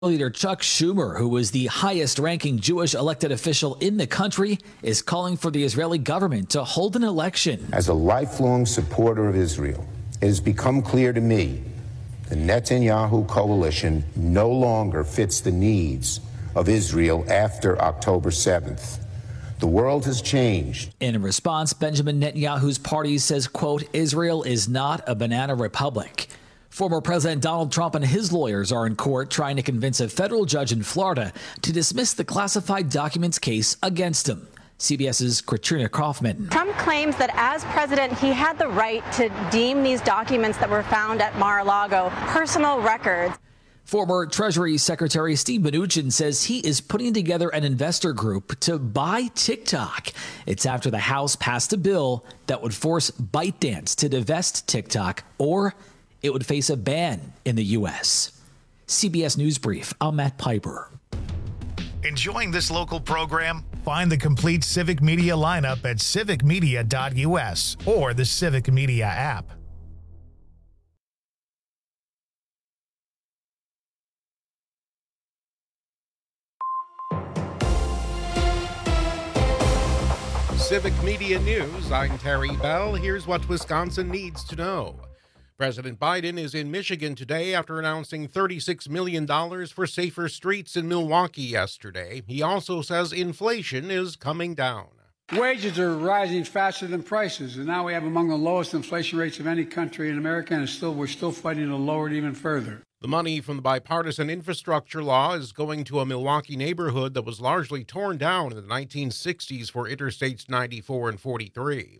Leader Chuck Schumer, who was the highest-ranking Jewish elected official in the country, is calling for the Israeli government to hold an election. As a lifelong supporter of Israel, it has become clear to me the Netanyahu coalition no longer fits the needs of Israel after October 7th. The world has changed. In response, Benjamin Netanyahu's party says, quote, Israel is not a banana republic. Former President Donald Trump and his lawyers are in court trying to convince a federal judge in Florida to dismiss the classified documents case against him. CBS's Katrina Kaufman. Trump claims that as president, he had the right to deem these documents that were found at Mar-a-Lago personal records. Former Treasury Secretary Steve Mnuchin says he is putting together an investor group to buy TikTok. It's after the House passed a bill that would force ByteDance to divest TikTok, or it would face a ban in the U.S. CBS News Brief, I'm Matt Piper. Enjoying this local program? Find the complete Civic Media lineup at civicmedia.us or the Civic Media app. Civic Media News, I'm Terry Bell. Here's what Wisconsin needs to know. President Biden is in Michigan today after announcing $36 million for safer streets in Milwaukee yesterday. He also says inflation is coming down. Wages are rising faster than prices, and now we have among the lowest inflation rates of any country in America, and we're still fighting to lower it even further. The money from the bipartisan infrastructure law is going to a Milwaukee neighborhood that was largely torn down in the 1960s for Interstates 94 and 43.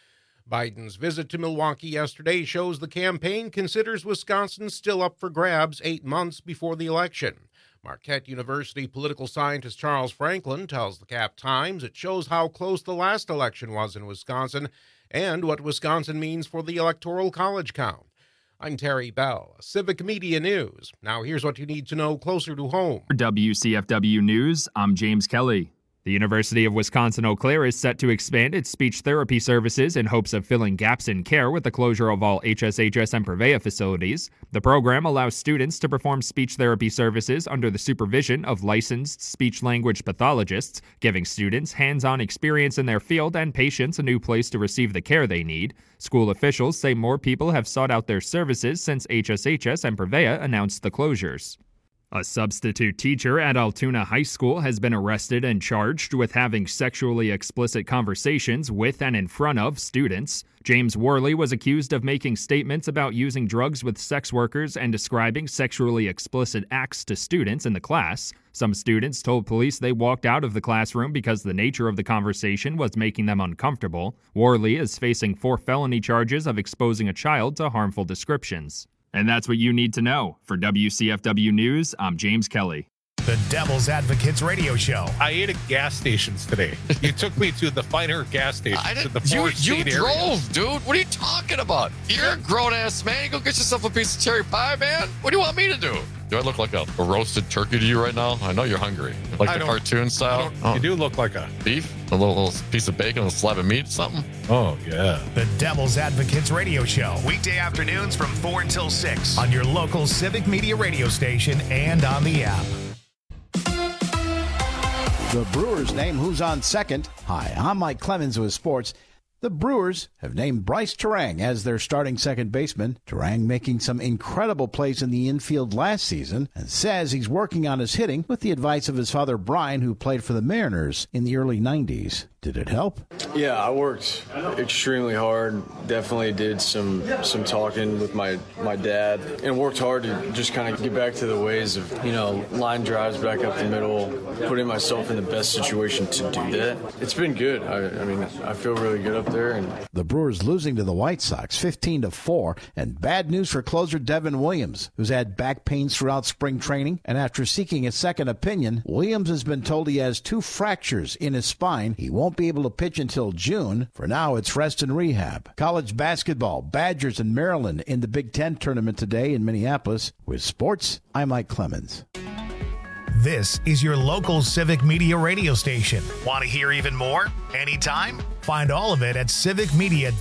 Biden's visit to Milwaukee yesterday shows the campaign considers Wisconsin still up for grabs 8 months before the election. Marquette University political scientist Charles Franklin tells the Cap Times it shows how close the last election was in Wisconsin and what Wisconsin means for the Electoral College count. I'm Terry Bell, Civic Media News. Now here's what you need to know closer to home. For WCFW News, I'm James Kelly. The University of Wisconsin-Eau Claire is set to expand its speech therapy services in hopes of filling gaps in care with the closure of all HSHS and Prevea facilities. The program allows students to perform speech therapy services under the supervision of licensed speech-language pathologists, giving students hands-on experience in their field and patients a new place to receive the care they need. School officials say more people have sought out their services since HSHS and Prevea announced the closures. A substitute teacher at Altoona High School has been arrested and charged with having sexually explicit conversations with and in front of students. James Worley was accused of making statements about using drugs with sex workers and describing sexually explicit acts to students in the class. Some students told police they walked out of the classroom because the nature of the conversation was making them uncomfortable. Worley is facing 4 felony charges of exposing a child to harmful descriptions. And that's what you need to know. For WCFW News, I'm James Kelly. The Devil's Advocates Radio Show. I ate at gas stations today. You took me to the finer gas stations. You drove, dude. What are you talking about? You're a grown-ass man. You go get yourself a piece of cherry pie, man. What do you want me to do? Do I look like a roasted turkey to you right now? I know you're hungry. Like the cartoon style? You do look like a beef? A little piece of bacon, a slab of meat, something? Oh, yeah. The Devil's Advocates Radio Show. Weekday afternoons from 4 until 6 on your local Civic Media radio station and on the app. The Brewers name who's on second. Hi, I'm Mike Clemens with sports. The Brewers have named Bryce Terang as their starting second baseman. Terang making some incredible plays in the infield last season and says he's working on his hitting with the advice of his father Brian, who played for the Mariners in the early 90s. Did it help? Yeah, I worked extremely hard. Definitely did some talking with my dad and worked hard to just kind of get back to the ways of, line drives back up the middle, putting myself in the best situation to do that. It's been good. I feel really good up there. And the Brewers losing to the White Sox 15-4, and bad news for closer Devin Williams, who's had back pains throughout spring training, and after seeking a second opinion, Williams has been told he has 2 fractures in his spine. He won't be able to pitch until June. For now, it's rest and rehab. College basketball, Badgers and Maryland in the Big Ten tournament today in Minneapolis. With sports, I'm Mike Clemens. This is your local Civic Media radio station. Want to hear even more? Anytime? Find all of it at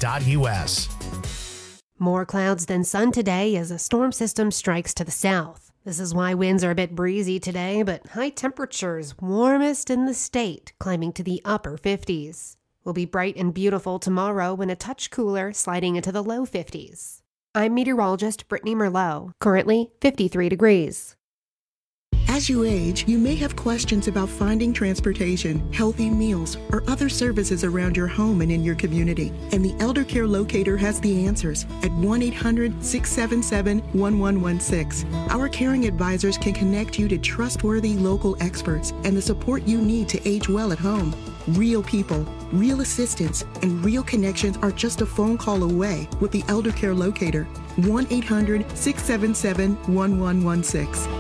civicmedia.us. More clouds than sun today as a storm system strikes to the south. This is why winds are a bit breezy today, but high temperatures, warmest in the state, climbing to the upper 50s. Will be bright and beautiful tomorrow when a touch cooler, sliding into the low 50s. I'm meteorologist Brittany Merlot, currently 53 degrees. As you age, you may have questions about finding transportation, healthy meals, or other services around your home and in your community. And the Elder Care Locator has the answers at 1-800-677-1116. Our caring advisors can connect you to trustworthy local experts and the support you need to age well at home. Real people, real assistance, and real connections are just a phone call away with the Elder Care Locator. 1-800-677-1116.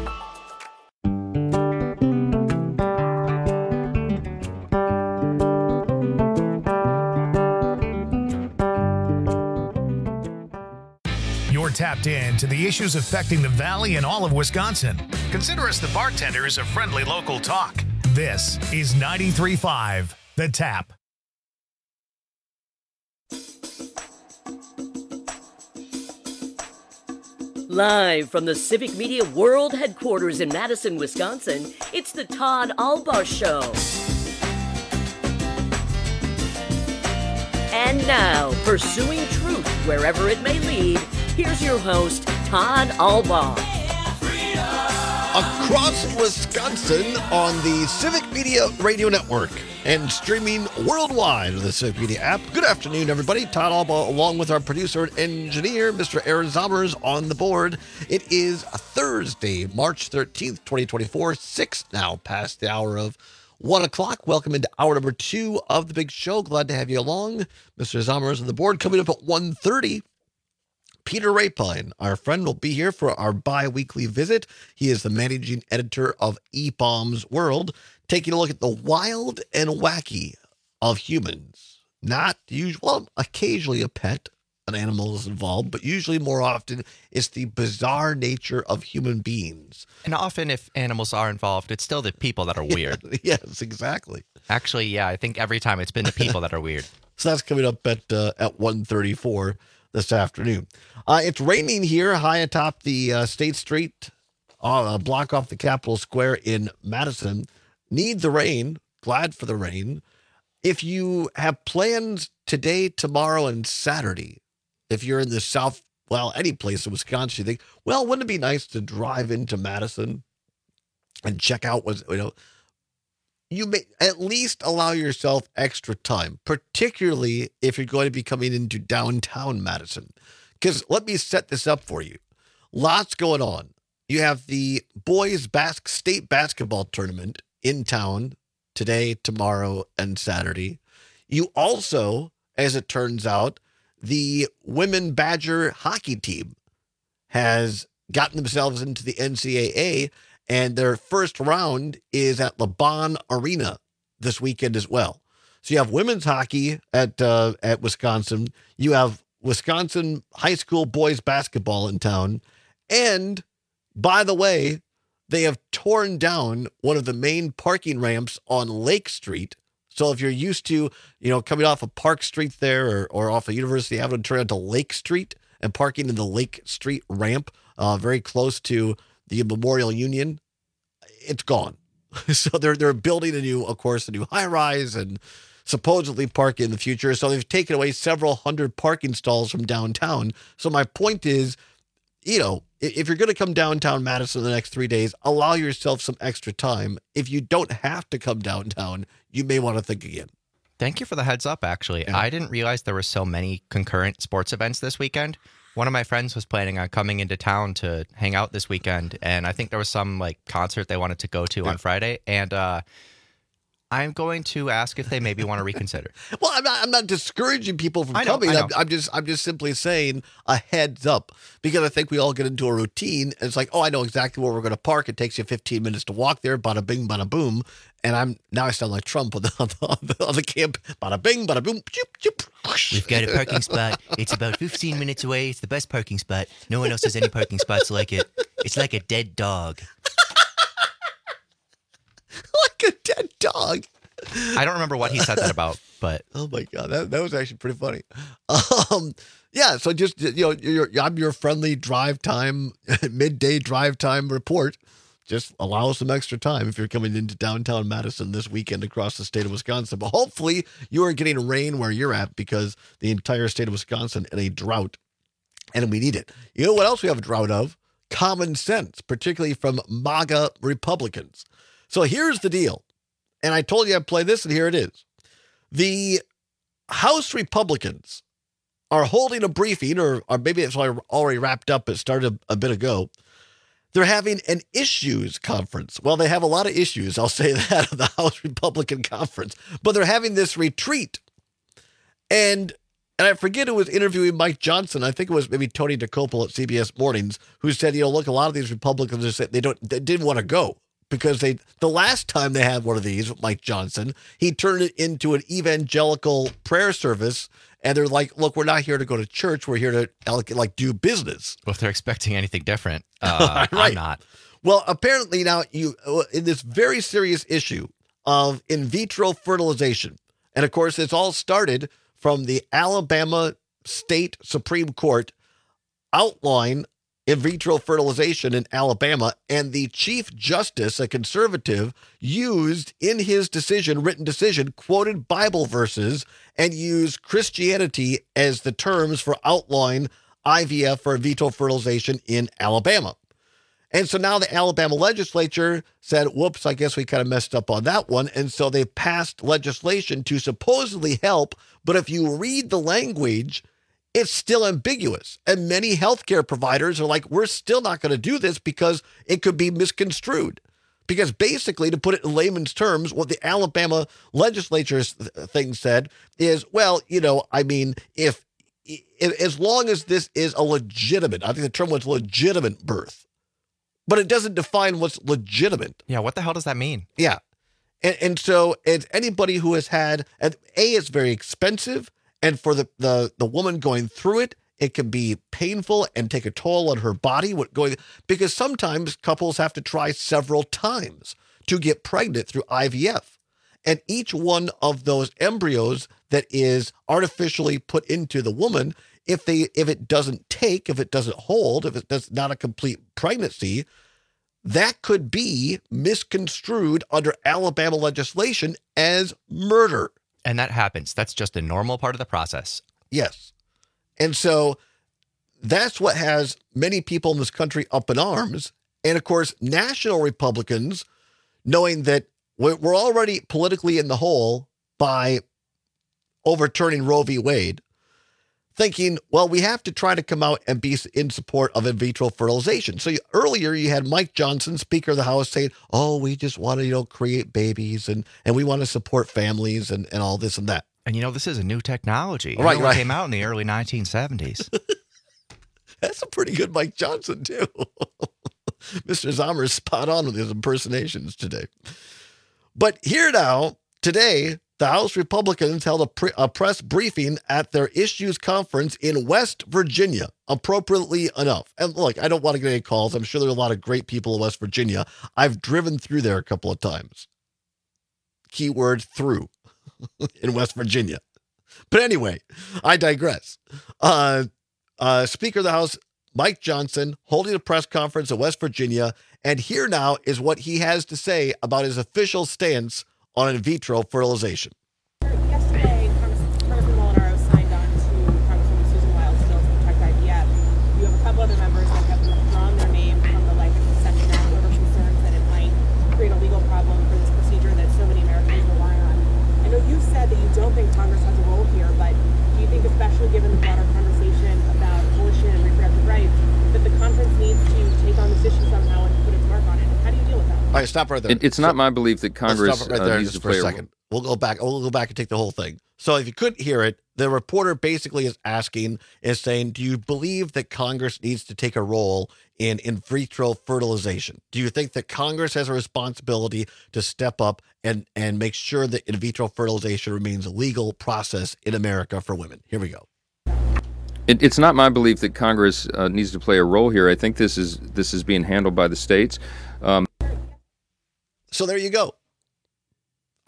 Tapped in to the issues affecting the Valley and all of Wisconsin. Consider us the bartenders of friendly local talk. This is 93.5 The Tap. Live from the Civic Media World Headquarters in Madison, Wisconsin, it's the Todd Albaugh Show. And now, pursuing truth wherever it may lead, here's your host, Todd Albaugh. Across Wisconsin on the Civic Media Radio Network and streaming worldwide on the Civic Media app. Good afternoon, everybody. Todd Albaugh, along with our producer and engineer, Mr. Aaron Zommers, on the board. It is Thursday, March 13th, 2024, 6 now past the hour of 1 o'clock. Welcome into hour number 2 of the big show. Glad to have you along. Mr. Zommers on the board. Coming up at 1:30. Peter Rapine, our friend, will be here for our bi-weekly visit. He is the managing editor of eBaum's World, taking a look at the wild and wacky of humans. Not usual, occasionally a pet, an animal is involved, but usually more often it's the bizarre nature of human beings. And often if animals are involved, it's still the people that are weird. Yes, exactly. Actually, yeah, I think every time it's been the people that are weird. So that's coming up at 1:34 this afternoon. It's raining here high atop the State Street, a block off the Capitol Square in Madison. Need the rain. Glad for the rain. If you have plans today, tomorrow, and Saturday, if you're in the South, well, any place in Wisconsin, you think, well, wouldn't it be nice to drive into Madison and check out what, you may at least allow yourself extra time, particularly if you're going to be coming into downtown Madison. Because let me set this up for you. Lots going on. You have the boys state basketball tournament in town today, tomorrow, and Saturday. You also, as it turns out, the women Badger hockey team has gotten themselves into the NCAA, and their first round is at LeBron Arena this weekend as well. So you have women's hockey at Wisconsin. You have Wisconsin high school boys basketball in town. And by the way, they have torn down one of the main parking ramps on Lake Street. So if you're used to, coming off of Park Street there or off of University Avenue, turn onto Lake Street and parking in the Lake Street ramp, very close to the Memorial Union, it's gone. So they're building a new high-rise and supposedly parking in the future. So they've taken away several hundred parking stalls from downtown. So my point is, if you're going to come downtown Madison the next 3 days, allow yourself some extra time. If you don't have to come downtown, you may want to think again. Thank you for the heads up, actually. Yeah. I didn't realize there were so many concurrent sports events this weekend. One of my friends was planning on coming into town to hang out this weekend, and I think there was some concert they wanted to go to on Friday, and I'm going to ask if they maybe want to reconsider. Well, I'm not discouraging people from coming. I'm just simply saying a heads up, because I think we all get into a routine. And it's like, I know exactly where we're going to park. It takes you 15 minutes to walk there. Bada bing, bada boom. And I sound like Trump on the camp. Bada bing, bada boom. We've got a parking spot. It's about 15 minutes away. It's the best parking spot. No one else has any parking spots like it. It's like a dead dog. Like a dead dog. I don't remember what he said that about. But oh my God, that was actually pretty funny. Yeah, so just, I'm your friendly drive time, midday drive time report. Just allow some extra time if you're coming into downtown Madison this weekend across the state of Wisconsin. But hopefully you are getting rain where you're at, because the entire state of Wisconsin in a drought, and we need it. You know what else we have a drought of? Common sense, particularly from MAGA Republicans. So here's the deal. And I told you I'd play this, and here it is. The House Republicans are holding a briefing, or maybe it's already wrapped up. It started a bit ago. They're having an issues conference. Well, they have a lot of issues, I'll say that, of the House Republican Conference. But they're having this retreat. And I forget who was interviewing Mike Johnson. I think it was maybe Tony DeCopel at CBS Mornings, who said, look, a lot of these Republicans they didn't want to go. Because the last time they had one of these with Mike Johnson, he turned it into an evangelical prayer service. And they're like, look, we're not here to go to church. We're here to do business. Well, if they're expecting anything different, right. I'm not. Well, apparently now in this very serious issue of in vitro fertilization. And of course, it's all started from the Alabama State Supreme Court outlawing in vitro fertilization in Alabama, and the Chief Justice, a conservative, used in his written decision, quoted Bible verses and used Christianity as the terms for outlawing IVF or in vitro fertilization in Alabama. And so now the Alabama legislature said, whoops, I guess we kind of messed up on that one. And so they passed legislation to supposedly help. But if you read the language, it's still ambiguous. And many healthcare providers are like, we're still not going to do this because it could be misconstrued. Because basically, to put it in layman's terms, what the Alabama legislature's thing said is, well, if as long as this is a legitimate, I think the term was legitimate birth, but it doesn't define what's legitimate. Yeah, what the hell does that mean? Yeah. And so it's anybody who has had, it's very expensive. And for the woman going through it, it can be painful and take a toll on her body. Because sometimes couples have to try several times to get pregnant through IVF. And each one of those embryos that is artificially put into the woman, if it doesn't take, if it doesn't hold, if it's not a complete pregnancy, that could be misconstrued under Alabama legislation as murder. And that happens. That's just a normal part of the process. Yes. And so that's what has many people in this country up in arms. And of course, national Republicans, knowing that we're already politically in the hole by overturning Roe v. Wade, thinking, well, we have to try to come out and be in support of in vitro fertilization. So earlier you had Mike Johnson, Speaker of the House, saying, oh, we just want to, create babies and we want to support families and all this and that. And this is a new technology. Right. It came out in the early 1970s. That's a pretty good Mike Johnson, too. Mr. Zomer is spot on with his impersonations today. But here now, today, the House Republicans held a press briefing at their issues conference in West Virginia, appropriately enough. And look, I don't want to get any calls. I'm sure there are a lot of great people in West Virginia. I've driven through there a couple of times. Keyword through in West Virginia. But anyway, I digress. Speaker of the House, Mike Johnson, holding a press conference in West Virginia. And here now is what he has to say about his official stance on in vitro fertilization. Yesterday, Congressman Molinaro signed on to Congresswoman Susan Wild's bill to protect IVF. You have a couple other members that have withdrawn their name from the Life and Conception Act over concerns that it might create a legal problem for this procedure that so many Americans rely on. I know you've said that you don't think Congress has a role here, but do you think, especially given the broader conversation about abortion and reproductive rights, that the conference needs to take on this issue somehow and put its mark on it? How do you deal with that? All right, stop right there. It's not my belief that Congress right there needs to play a second. We'll go back and take the whole thing. So if you couldn't hear it, the reporter basically is saying, do you believe that Congress needs to take a role in vitro fertilization? Do you think that Congress has a responsibility to step up and make sure that in vitro fertilization remains a legal process in America for women? Here we go. It's not my belief that Congress needs to play a role here. I think this is being handled by the states. So there you go.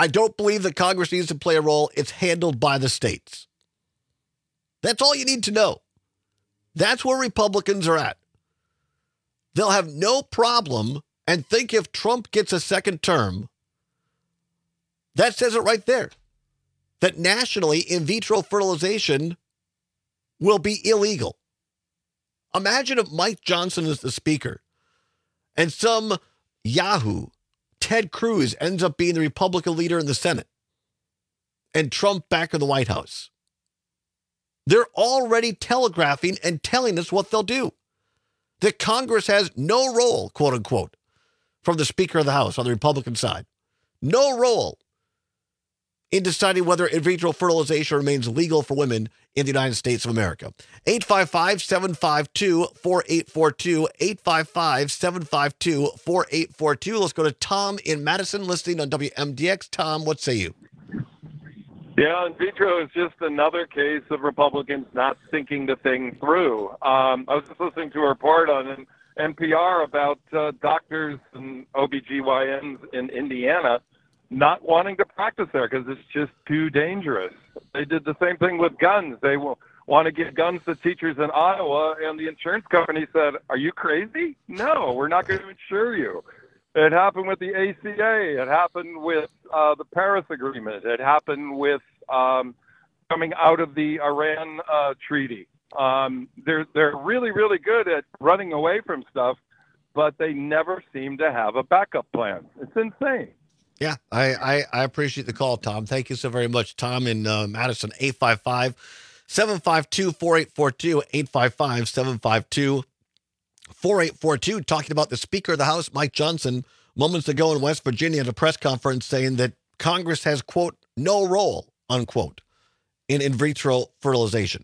I don't believe that Congress needs to play a role. It's handled by the states. That's all you need to know. That's where Republicans are at. They'll have no problem, and think if Trump gets a second term, that says it right there, that nationally in vitro fertilization will be illegal. Imagine if Mike Johnson is the speaker and some yahoo, Ted Cruz, ends up being the Republican leader in the Senate and Trump back in the White House. They're already telegraphing and telling us what they'll do. That Congress has no role, quote unquote, from the Speaker of the House on the Republican side. No role in deciding whether in vitro fertilization remains legal for women in the United States of America. 855-752-4842, 855-752-4842. Let's go to Tom in Madison, listening on WMDX. Tom, what say you? Yeah, in vitro is just another case of Republicans not thinking the thing through. I was just listening to a report on NPR about doctors and OBGYNs in Indiana not wanting to practice there because it's just too dangerous. They did the same thing with guns. They want to give guns to teachers in Iowa, and the insurance company said, "Are you crazy? No, we're not going to insure you." It happened with the ACA. It happened with the Paris Agreement. It happened with coming out of the Iran treaty. They're really, really good at running away from stuff, but they never seem to have a backup plan. It's insane. Yeah, I appreciate the call, Tom. Thank you so very much. Tom in Madison, 855-752-4842, 855-752-4842, talking about the Speaker of the House, Mike Johnson, moments ago in West Virginia at a press conference saying that Congress has, quote, no role, unquote, in vitro fertilization.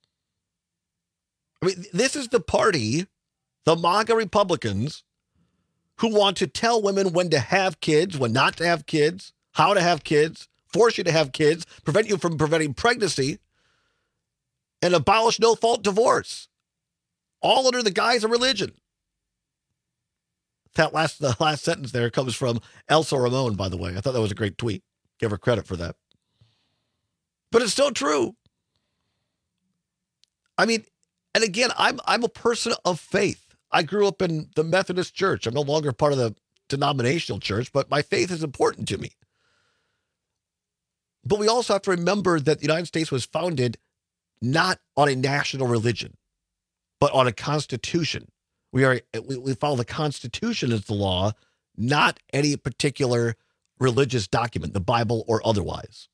I mean, this is the party, the MAGA Republicans, who want to tell women when to have kids, when not to have kids, how to have kids, force you to have kids, prevent you from preventing pregnancy, and abolish no-fault divorce, all under the guise of religion. The last sentence there comes from Elsa Ramon, by the way. I thought that was a great tweet. Give her credit for that. But it's still true. I mean, and again, I'm a person of faith. I grew up in the Methodist Church. I'm no longer part of the denominational church, but my faith is important to me. But we also have to remember that the United States was founded not on a national religion, but on a constitution. We follow the Constitution as the law, not any particular religious document, the Bible or otherwise.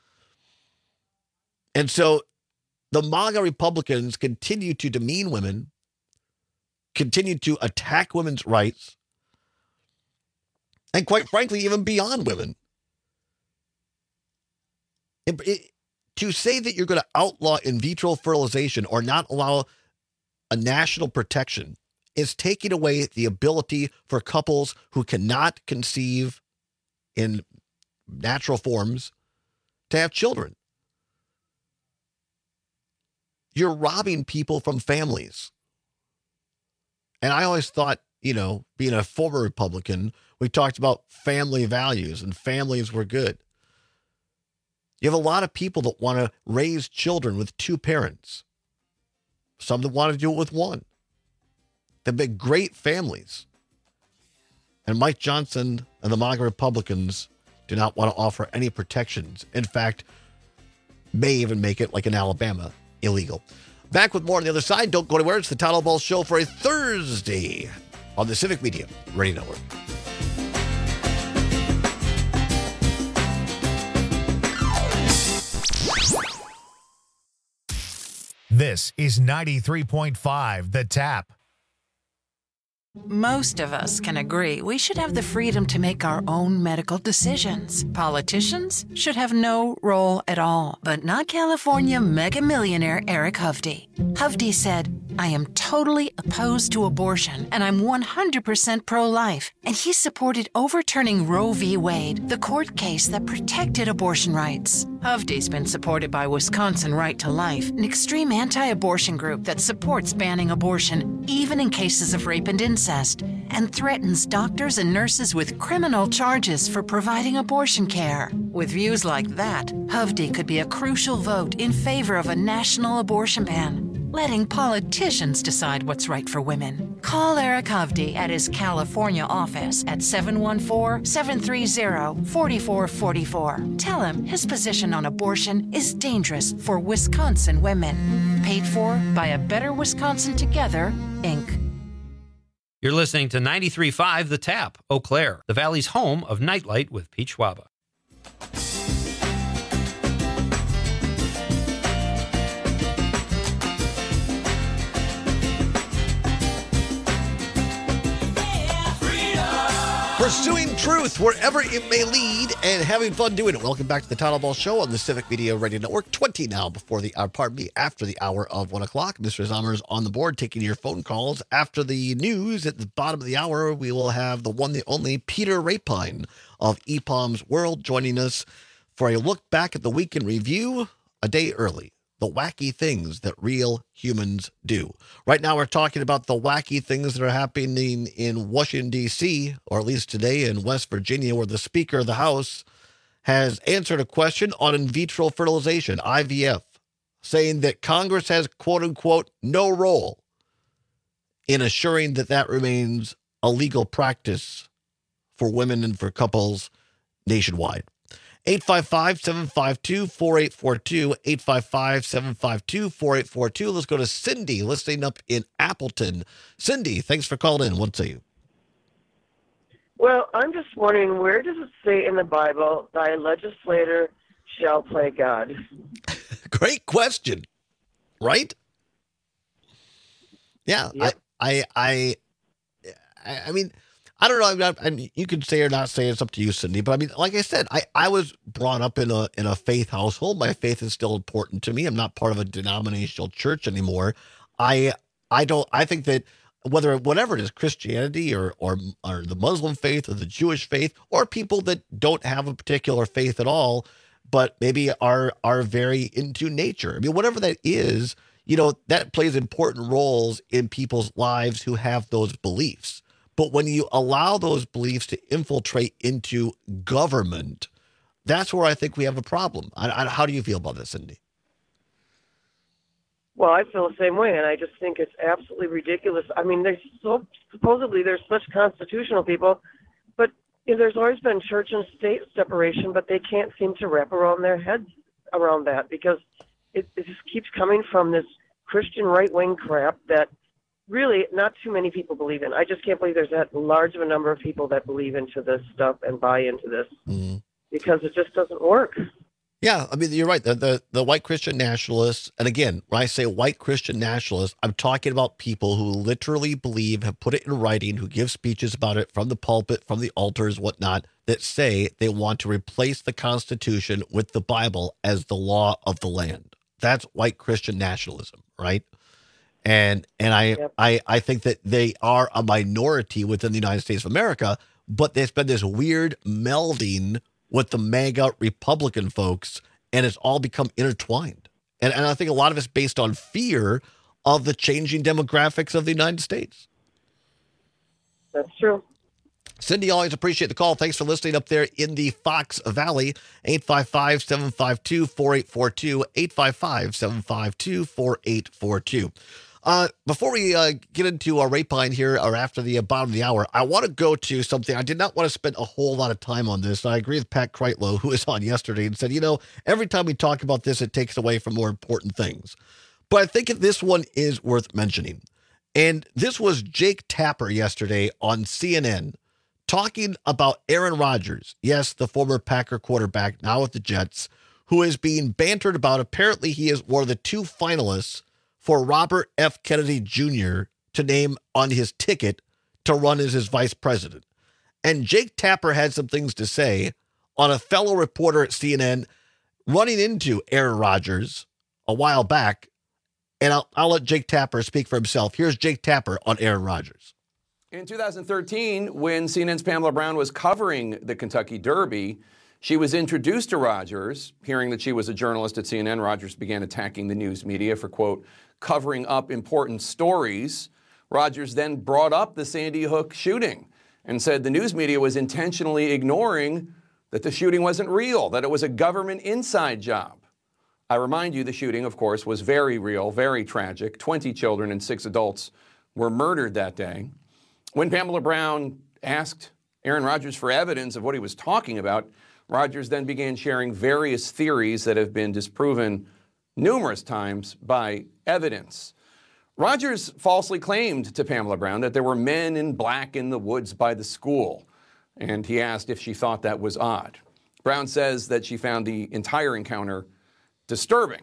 And so the MAGA Republicans continue to demean women, continue to attack women's rights, and quite frankly, even beyond women. To say that you're going to outlaw in vitro fertilization or not allow a national protection is taking away the ability for couples who cannot conceive in natural forms to have children. You're robbing people from families. And I always thought, being a former Republican, we talked about family values and families were good. You have a lot of people that want to raise children with two parents. Some that want to do it with one. They've been great families. And Mike Johnson and the MAGA Republicans do not want to offer any protections. In fact, may even make it, like in Alabama, illegal. Back with more on the other side. Don't go anywhere. It's the Todd Ball Show for a Thursday on the Civic Media Radio Network. This is 93.5 The Tap. Most of us can agree we should have the freedom to make our own medical decisions. Politicians should have no role at all, but not California mega millionaire Eric Hovde. Hovde said, I am totally opposed to abortion, and I'm 100% pro-life. And he supported overturning Roe v. Wade, the court case that protected abortion rights. Hovde's been supported by Wisconsin Right to Life, an extreme anti-abortion group that supports banning abortion, even in cases of rape and incest, and threatens doctors and nurses with criminal charges for providing abortion care. With views like that, Hovde could be a crucial vote in favor of a national abortion ban, letting politicians decide what's right for women. Call Eric Hovde at his California office at 714-730-4444. Tell him his position on abortion is dangerous for Wisconsin women. Paid for by A Better Wisconsin Together, Inc. You're listening to 93.5 The Tap, Eau Claire, the Valley's home of Nightlight with Pete Schwaba. Pursuing truth wherever it may lead and having fun doing it. Welcome back to the Town Hall Ball Show on the Civic Media Radio Network. 20 now before the hour, after the hour of 1 o'clock. Mr. Zommers on the board taking your phone calls. After the news at the bottom of the hour, we will have the one, the only Peter Rapine of EPOM's World joining us for a look back at the week in review a day early. The wacky things that real humans do. Right now, we're talking about the wacky things that are happening in Washington, D.C., or at least today in West Virginia, where the Speaker of the House has answered a question on in vitro fertilization, IVF, saying that Congress has, quote unquote, no role in assuring that that remains a legal practice for women and for couples nationwide. 855-752-4842, 855-752-4842. Let's go to Cindy, listening up in Appleton. Cindy, thanks for calling in. What say you? Well, I'm just wondering, where does it say in the Bible, thy legislator shall play God? Great question, right? Yeah, yep. I mean, I don't know. I mean, you can say or not say. It's up to you, Cindy. But I mean, like I said, I was brought up in a faith household. My faith is still important to me. I'm not part of a denominational church anymore. I think that whatever it is, Christianity or the Muslim faith or the Jewish faith, or people that don't have a particular faith at all, but maybe are very into nature. I mean, whatever that is, that plays important roles in people's lives who have those beliefs. But when you allow those beliefs to infiltrate into government, that's where I think we have a problem. How do you feel about this, Cindy? Well, I feel the same way, and I just think it's absolutely ridiculous. I mean, supposedly there's such constitutional people, but there's always been church and state separation, but they can't seem to wrap around their heads around that because it just keeps coming from this Christian right-wing crap that really not too many people believe in. I just can't believe there's that large of a number of people that believe into this stuff and buy into this because it just doesn't work. Yeah, I mean, you're right. The white Christian nationalists, and again, when I say white Christian nationalists, I'm talking about people who literally believe, have put it in writing, who give speeches about it from the pulpit, from the altars, whatnot, that say they want to replace the Constitution with the Bible as the law of the land. That's white Christian nationalism, right? And I think that they are a minority within the United States of America, but there's been this weird melding with the MAGA Republican folks, and it's all become intertwined. And I think a lot of it's based on fear of the changing demographics of the United States. That's true. Cindy, always appreciate the call. Thanks for listening up there in the Fox Valley. 855-752-4842, 855-752-4842. Before we get into Rapine here, or after the bottom of the hour, I want to go to something. I did not want to spend a whole lot of time on this. I agree with Pat Kreitlow, who was on yesterday and said, every time we talk about this, it takes away from more important things. But I think this one is worth mentioning. And this was Jake Tapper yesterday on CNN talking about Aaron Rodgers. Yes, the former Packer quarterback, now with the Jets, who is being bantered about. Apparently, he is one of the two finalists for Robert F. Kennedy Jr. to name on his ticket to run as his vice president. And Jake Tapper had some things to say on a fellow reporter at CNN running into Aaron Rodgers a while back And I'll let Jake Tapper speak for himself. Here's Jake Tapper on Aaron Rodgers. In 2013, when CNN's Pamela Brown was covering the Kentucky Derby, she was introduced to Rodgers. Hearing that she was a journalist at CNN, Rodgers began attacking the news media for, quote, covering up important stories. Rodgers then brought up the Sandy Hook shooting and said the news media was intentionally ignoring that the shooting wasn't real, that it was a government inside job. I remind you, the shooting, of course, was very real, very tragic. 20 children and 6 adults were murdered that day. When Pamela Brown asked Aaron Rodgers for evidence of what he was talking about, Rodgers then began sharing various theories that have been disproven numerous times by evidence. Rodgers falsely claimed to Pamela Brown that there were men in black in the woods by the school, and he asked if she thought that was odd. Brown says that she found the entire encounter disturbing.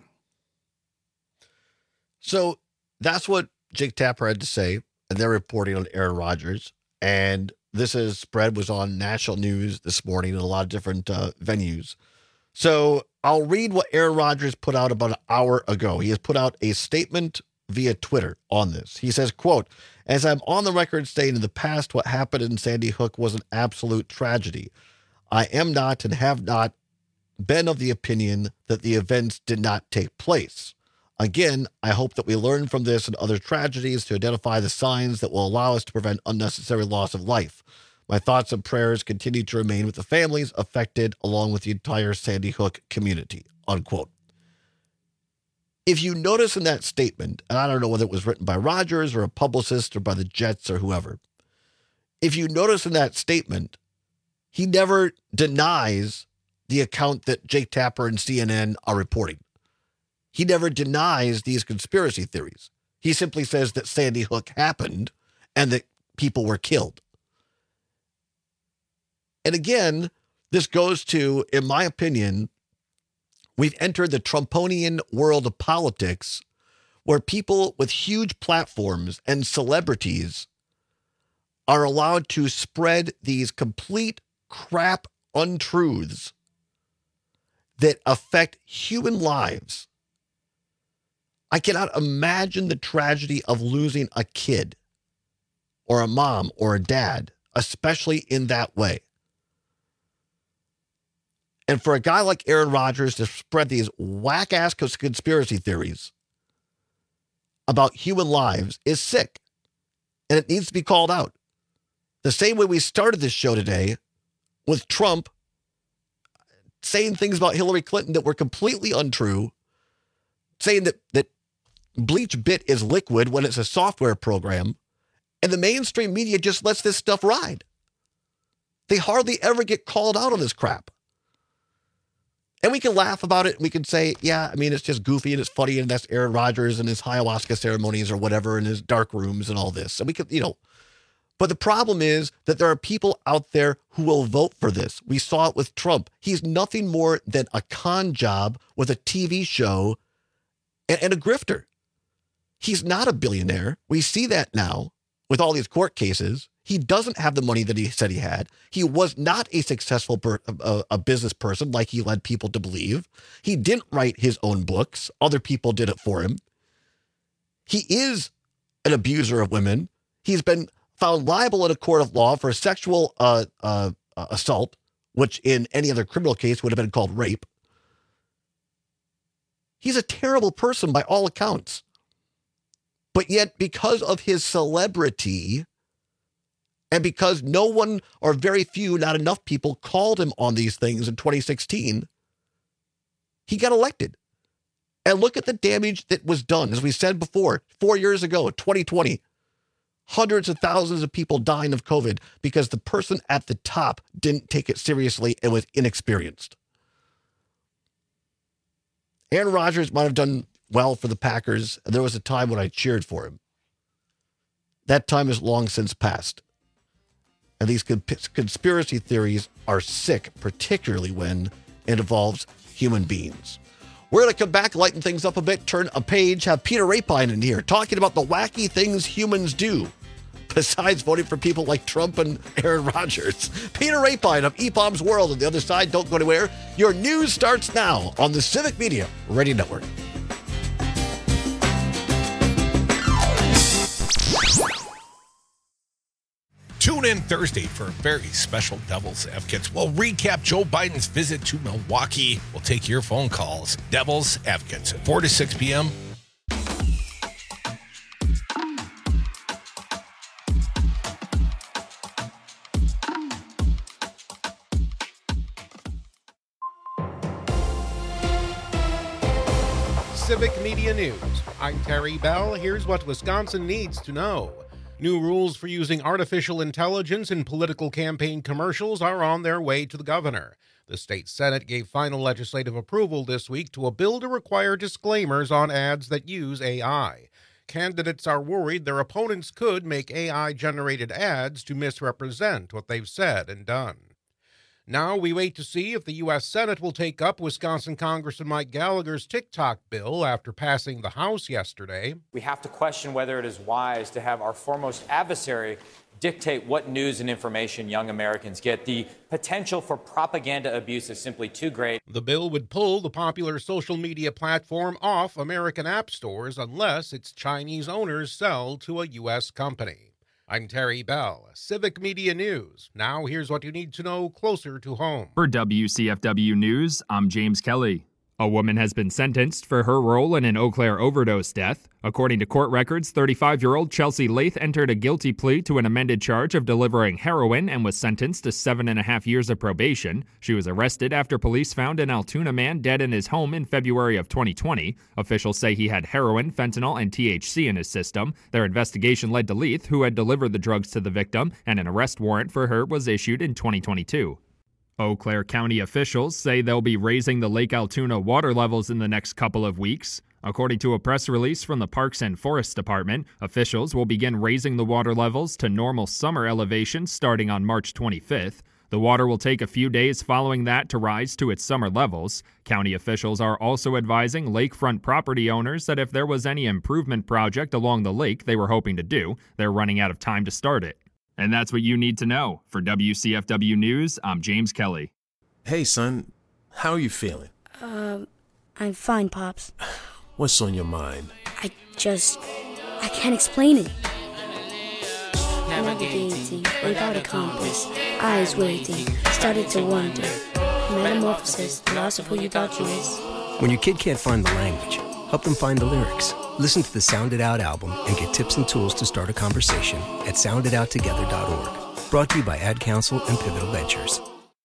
So that's what Jake Tapper had to say, and they're reporting on Aaron Rodgers. And this is spread was on national news this morning in a lot of different venues. So I'll read what Aaron Rodgers put out about an hour ago. He has put out a statement via Twitter on this. He says, quote, as I'm on the record saying in the past, what happened in Sandy Hook was an absolute tragedy. I am not and have not been of the opinion that the events did not take place. Again, I hope that we learn from this and other tragedies to identify the signs that will allow us to prevent unnecessary loss of life. My thoughts and prayers continue to remain with the families affected along with the entire Sandy Hook community, unquote. If you notice in that statement, and I don't know whether it was written by Rodgers or a publicist or by the Jets or whoever, if you notice in that statement, he never denies the account that Jake Tapper and CNN are reporting. He never denies these conspiracy theories. He simply says that Sandy Hook happened and that people were killed. And again, this goes to, in my opinion, we've entered the Trumponian world of politics where people with huge platforms and celebrities are allowed to spread these complete crap untruths that affect human lives. I cannot imagine the tragedy of losing a kid or a mom or a dad, especially in that way. And for a guy like Aaron Rodgers to spread these whack-ass conspiracy theories about human lives is sick. And it needs to be called out. The same way we started this show today with Trump saying things about Hillary Clinton that were completely untrue, saying that BleachBit is liquid when it's a software program, and the mainstream media just lets this stuff ride. They hardly ever get called out on this crap. And we can laugh about it, and we can say, yeah, I mean, it's just goofy and it's funny, and that's Aaron Rodgers and his ayahuasca ceremonies or whatever, and his dark rooms and all this. And we could, but the problem is that there are people out there who will vote for this. We saw it with Trump. He's nothing more than a con job with a TV show and a grifter. He's not a billionaire. We see that now with all these court cases. He doesn't have the money that he said he had. He was not a successful a business person like he led people to believe. He didn't write his own books. Other people did it for him. He is an abuser of women. He's been found liable in a court of law for sexual assault, which in any other criminal case would have been called rape. He's a terrible person by all accounts. But yet, because of his celebrity, and because no one or very few, not enough people called him on these things in 2016, he got elected. And look at the damage that was done. As we said before, 4 years ago, 2020, hundreds of thousands of people dying of COVID because the person at the top didn't take it seriously and was inexperienced. Aaron Rodgers might have done well for the Packers. There was a time when I cheered for him. That time is long since passed. And these conspiracy theories are sick, particularly when it involves human beings. We're going to come back, lighten things up a bit, turn a page, have Peter Rapine in here talking about the wacky things humans do, besides voting for people like Trump and Aaron Rodgers. Peter Rapine of EPOM's World on the other side. Don't go anywhere. Your news starts now on the Civic Media Radio Network. Tune in Thursday for a very special Devil's Advocates. We'll recap Joe Biden's visit to Milwaukee. We'll take your phone calls. Devil's Advocates, 4 to 6 p.m. Civic Media News. I'm Terry Bell. Here's what Wisconsin needs to know. New rules for using artificial intelligence in political campaign commercials are on their way to the governor. The state Senate gave final legislative approval this week to a bill to require disclaimers on ads that use AI. Candidates are worried their opponents could make AI-generated ads to misrepresent what they've said and done. Now we wait to see if the U.S. Senate will take up Wisconsin Congressman Mike Gallagher's TikTok bill after passing the House yesterday. We have to question whether it is wise to have our foremost adversary dictate what news and information young Americans get. The potential for propaganda abuse is simply too great. The bill would pull the popular social media platform off American app stores unless its Chinese owners sell to a U.S. company. I'm Terry Bell, Civic Media News. Now here's what you need to know closer to home. For WCFW News, I'm James Kelly. A woman has been sentenced for her role in an Eau Claire overdose death. According to court records, 35-year-old Chelsea Lath entered a guilty plea to an amended charge of delivering heroin and was sentenced to 7.5 years of probation. She was arrested after police found an Altoona man dead in his home in February of 2020. Officials say he had heroin, fentanyl, and THC in his system. Their investigation led to Lath, who had delivered the drugs to the victim, and an arrest warrant for her was issued in 2022. Eau Claire County officials say they'll be raising the Lake Altoona water levels in the next couple of weeks. According to a press release from the Parks and Forest Department, officials will begin raising the water levels to normal summer elevation starting on March 25th. The water will take a few days following that to rise to its summer levels. County officials are also advising lakefront property owners that if there was any improvement project along the lake they were hoping to do, they're running out of time to start it. And that's what you need to know. For WCFW News, I'm James Kelly. Hey, son. How are you feeling? I'm fine, Pops. What's on your mind? I can't explain it. Navigating without a compass, eyes waiting, started to wonder. Metamorphosis, the loss of who you thought you was. When your kid can't find the language, help them find the lyrics. Listen to the Sound It Out album and get tips and tools to start a conversation at sounditouttogether.org. Brought to you by Ad Council and Pivotal Ventures.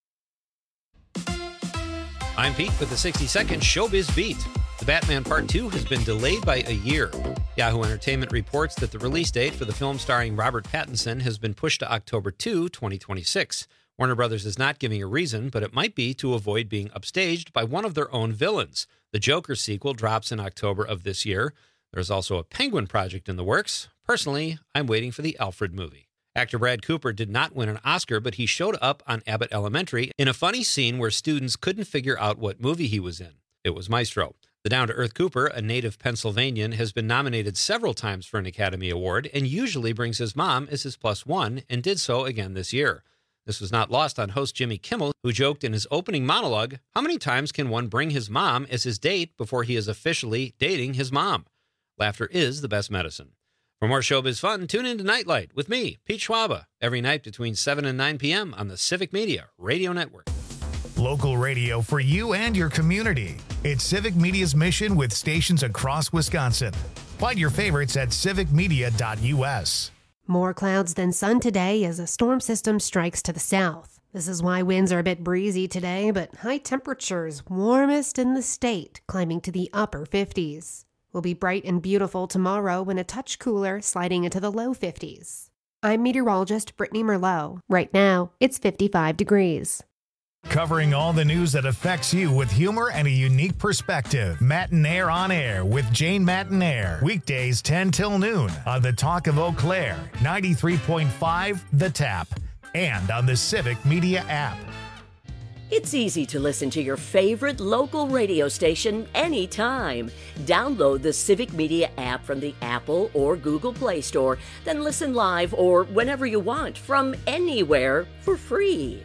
I'm Pete with the 60-second Showbiz Beat. The Batman Part 2 has been delayed by a year. Yahoo Entertainment reports that the release date for the film starring Robert Pattinson has been pushed to October 2, 2026. Warner Brothers is not giving a reason, but it might be to avoid being upstaged by one of their own villains. The Joker sequel drops in October of this year. There's also a Penguin project in the works. Personally, I'm waiting for the Alfred movie. Actor Brad Cooper did not win an Oscar, but he showed up on Abbott Elementary in a funny scene where students couldn't figure out what movie he was in. It was Maestro. The down-to-earth Cooper, a native Pennsylvanian, has been nominated several times for an Academy Award and usually brings his mom as his plus one, and did so again this year. This was not lost on host Jimmy Kimmel, who joked in his opening monologue, how many times can one bring his mom as his date before he is officially dating his mom? Laughter is the best medicine. For more showbiz fun, tune in to Nightlight with me, Pete Schwaba, every night between 7 and 9 p.m. on the Civic Media Radio Network. Local radio for you and your community. It's Civic Media's mission with stations across Wisconsin. Find your favorites at civicmedia.us. More clouds than sun today as a storm system strikes to the south. This is why winds are a bit breezy today, but high temperatures, warmest in the state, climbing to the upper 50s. Will be bright and beautiful tomorrow when a touch cooler, sliding into the low 50s. I'm meteorologist Brittany Merlot. Right now, it's 55 degrees. Covering all the news that affects you with humor and a unique perspective. Matinaire on Air with Jane Matinaire. Weekdays 10 till noon on the Talk of Eau Claire, 93.5 The Tap, and on the Civic Media app. It's easy to listen to your favorite local radio station anytime. Download the Civic Media app from the Apple or Google Play Store, then listen live or whenever you want from anywhere for free.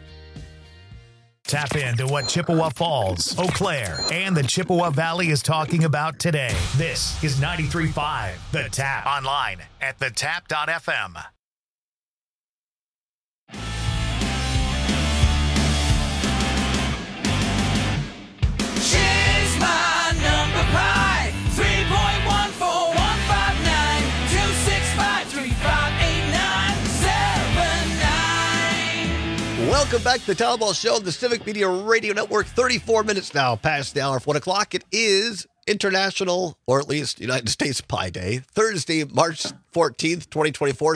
Tap into what Chippewa Falls, Eau Claire, and the Chippewa Valley is talking about today. This is 93.5 The Tap. Online at thetap.fm. Welcome back to the Town Ball Show, the Civic Media Radio Network. 34 minutes now past the hour of 1 o'clock. It is International, or at least United States Pi Day, Thursday, March 14th, 2024,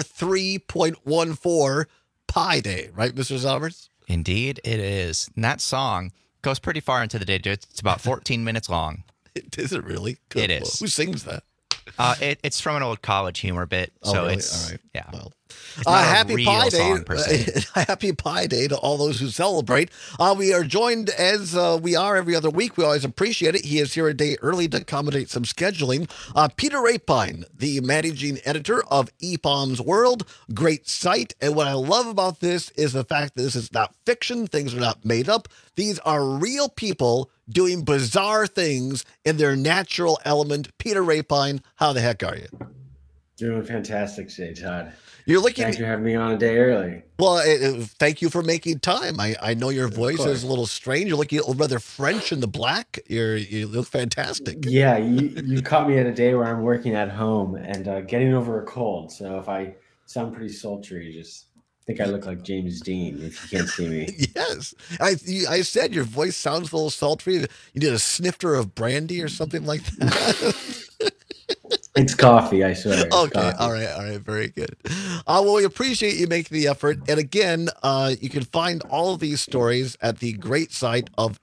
3.14 Pi Day. Right, Mr. Zomers? Indeed, it is. And that song goes pretty far into the digits. It's about 14 minutes long. Is it really? It is. Who sings that? It's from an old College humor bit. Oh, so really? it's, All right. yeah. Well, It's not a happy real Pi Day. song, per se. Happy Pi Day to all those who celebrate. We are joined as we are every other week. We always appreciate it. He is here a day early to accommodate some scheduling. Peter Rapine, the managing editor of ePalm's World. Great site. And what I love about this is the fact that this is not fiction. Things are not made up. These are real people doing bizarre things in their natural element. Peter Rapine, how the heck are you? Doing fantastic today, Todd. You're looking. Thanks for having me on a day early. Well, thank you for making time. I know your voice is a little strange. You're looking rather French in the black. You look fantastic. Yeah, you caught me at a day where I'm working at home and getting over a cold. So if I sound pretty sultry, just think I look like James Dean if you can't see me. Yes. I said your voice sounds a little sultry. You did a snifter of brandy or something like that. It's coffee, I swear. Okay. Coffee. All right. Very good. Well, we appreciate you making the effort. And again, you can find all of these stories at the great site of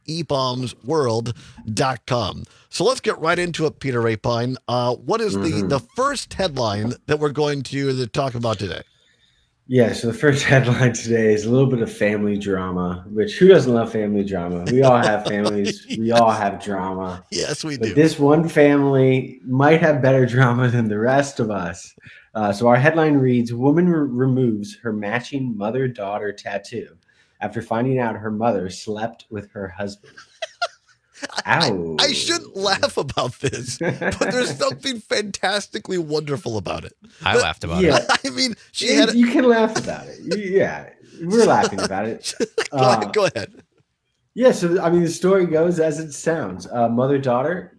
ePalmsWorld.com. So let's get right into it, Peter Rapine. What is the first headline that we're going to talk about today? Yeah, so the first headline today is a little bit of family drama, which who doesn't love family drama? We all have families. We all have drama. Yes, we but do. This one family might have better drama than the rest of us. So our headline reads, Woman removes her matching mother-daughter tattoo after finding out her mother slept with her husband. Ow. I shouldn't laugh about this, but there's something fantastically wonderful about it. I laughed about it. I mean, you can laugh about it. Yeah, we're laughing about it. Go ahead. Yeah, so I mean, the story goes as it sounds. Mother-daughter,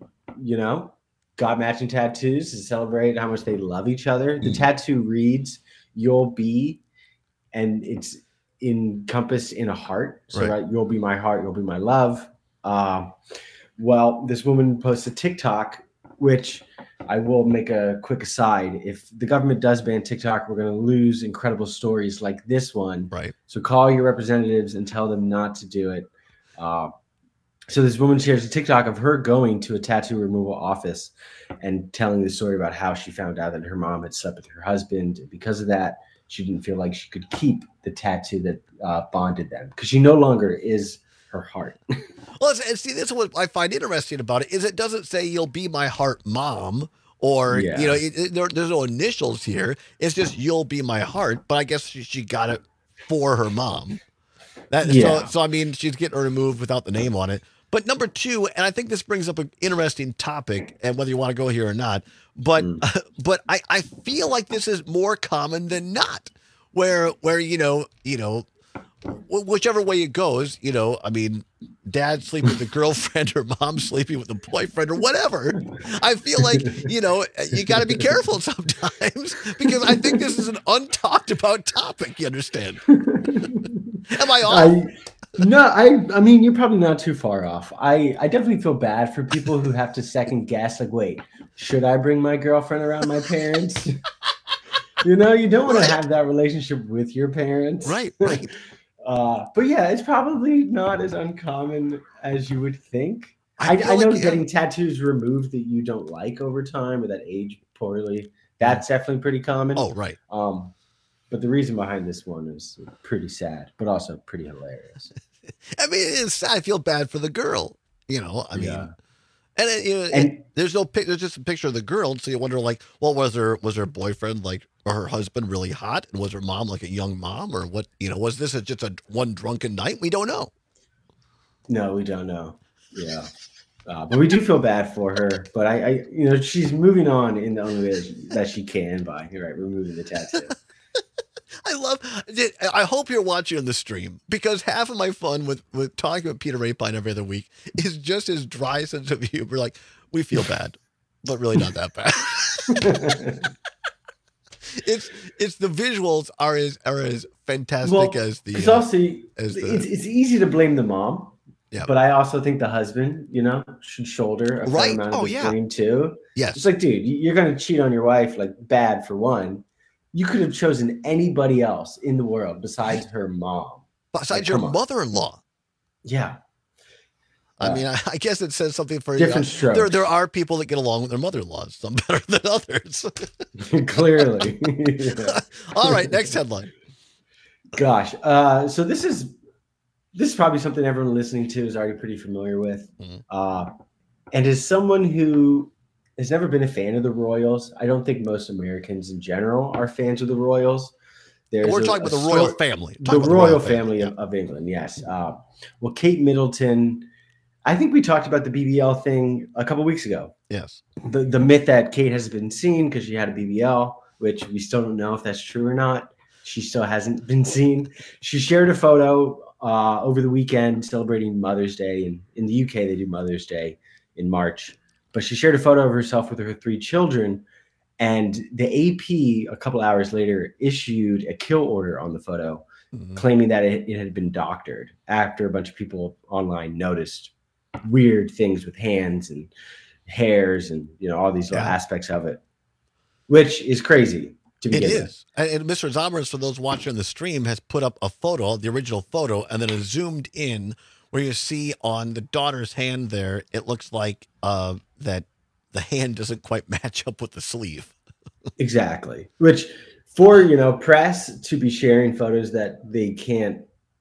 got matching tattoos to celebrate how much they love each other. The tattoo reads, "You'll be," and it's encompassed in a heart. So right, you'll be my heart, you'll be my love. Well, this woman posts a TikTok, which I will make a quick aside. If the government does ban TikTok, we're going to lose incredible stories like this one. Right. So call your representatives and tell them not to do it. So this woman shares a TikTok of her going to a tattoo removal office and telling the story about how she found out that her mom had slept with her husband. Because of that, she didn't feel like she could keep the tattoo that bonded them because she no longer is her heart. Well, and see, this is what I find interesting about it is it doesn't say "You'll be my heart, mom," or there's no initials here. It's just "You'll be my heart." But I guess she got it for her mom. So I mean, she's getting her removed without the name on it. But number two, and I think this brings up an interesting topic, and whether you want to go here or not, but I feel like this is more common than not, where whichever way it goes, I mean, dad sleeping with the girlfriend or mom sleeping with the boyfriend or whatever. I feel like, you got to be careful sometimes because I think this is an untalked about topic. You understand? Am I off? No, I mean, you're probably not too far off. I definitely feel bad for people who have to second guess, like, wait, should I bring my girlfriend around my parents? You don't want to have that relationship with your parents. Right. But yeah, it's probably not as uncommon as you would think. I know getting tattoos removed that you don't like over time or that age poorly, that's definitely pretty common. Oh, right. But the reason behind this one is pretty sad, but also pretty hilarious. I mean, it's sad. I feel bad for the girl, I mean, and there's just a picture of the girl. So you wonder, like, well, was her boyfriend or her husband really hot? And was her mom like a young mom or what, was this just one drunken night? We don't know. No, we don't know. Yeah. But we do feel bad for her, but I she's moving on in the only way that she can by removing the tattoo. I hope you're watching on the stream because half of my fun with talking with Peter Rapine every other week is just his dry sense of humor. Like, we feel bad, but really not that bad. it's the visuals are as fantastic as the. It's also it's easy to blame the mom. Yeah. But I also think the husband, should shoulder a fair amount of the blame too. Yes. It's like, dude, you're going to cheat on your wife, like bad for one. You could have chosen anybody else in the world besides her mom. Besides your mother-in-law. Yeah. I mean, I guess it says something for different strokes. There are people that get along with their mother-in-laws, some better than others. Clearly. All right, next headline. Gosh. So this is probably something everyone listening to is already pretty familiar with. And as someone who has never been a fan of the Royals, I don't think most Americans in general are fans of the Royals. We're talking about the royal family. The royal family of England, yes. Well, Kate Middleton, I think we talked about the BBL thing a couple weeks ago. Yes. The myth that Kate hasn't been seen because she had a BBL, which we still don't know if that's true or not. She still hasn't been seen. She shared a photo over the weekend celebrating Mother's Day. And in the UK, they do Mother's Day in March. But she shared a photo of herself with her 3 children. And the AP, a couple hours later, issued a kill order on the photo, claiming that it had been doctored after a bunch of people online noticed weird things with hands and hairs and all these little aspects of it, which is crazy. It is. And Mr. Zomers, for those watching the stream, has put up a photo, the original photo, and then a zoomed in where you see on the daughter's hand there, it looks like that the hand doesn't quite match up with the sleeve. Exactly. Which for, press to be sharing photos that they can't